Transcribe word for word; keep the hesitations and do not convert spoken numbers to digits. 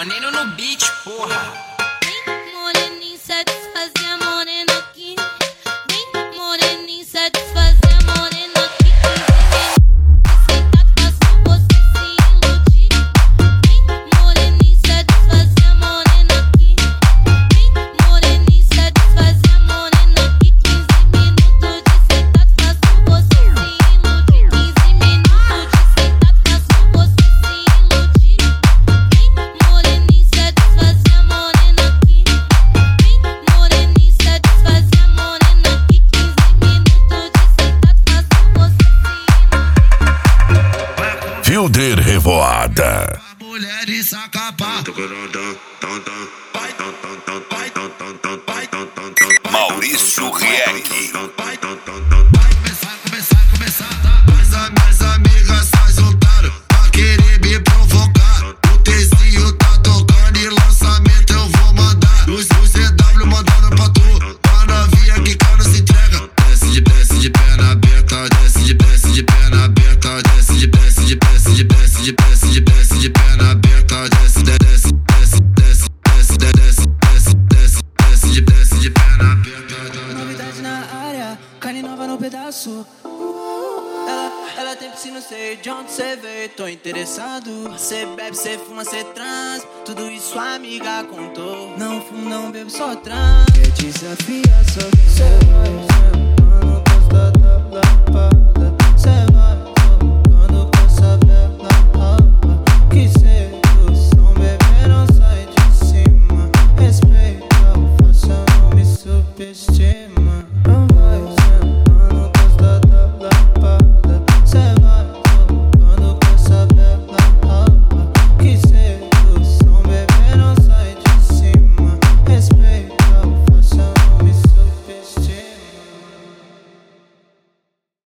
Maneiro no beat, porra. Vem, moreninho, satisfazer a morena aqui. Vem, moreninho, satisfazer a morena aqui. Sentar, faço você se iludir. Vem, moreninho, satisfazer a morena aqui. Vem, moreninho, satisfazer a morena aqui. quinze minutos de sentar, faço você se iludir. quinze minutos de sentar, faço você se iludir. Vem, moreninho, satisfazer a morena aqui. Vem, moreninho, satisfazer a morena aqui. quinze minutos de sentar, faço você se iludir. Filter Revoada. Mulheres sacapá. Maurício Rieck. Vai começar, começar, começar. As minhas amigas se juntaram pra querer me provocar. O Tzinho tá tocando e lançamento eu vou mandar. Os C W mandando pra tu. A novinha que cara se entrega. Desce de desce de perna aberta. Desce de desce de perna aberta. Desce de desce de desce de desce de desce de desce de perna aberta. Desce desce desce desce desce desce desce desce desce de desce de perna aberta. Novidade na área, carne nova no pedaço. Ela, ela tem piscina, sei de onde cê veio, tô interessado. Cê bebe, cê fuma, cê trans, tudo isso a amiga contou. Não fumo, não bebo, só trans. Quer desafia, só quem cê vai, cê não gosta da blá.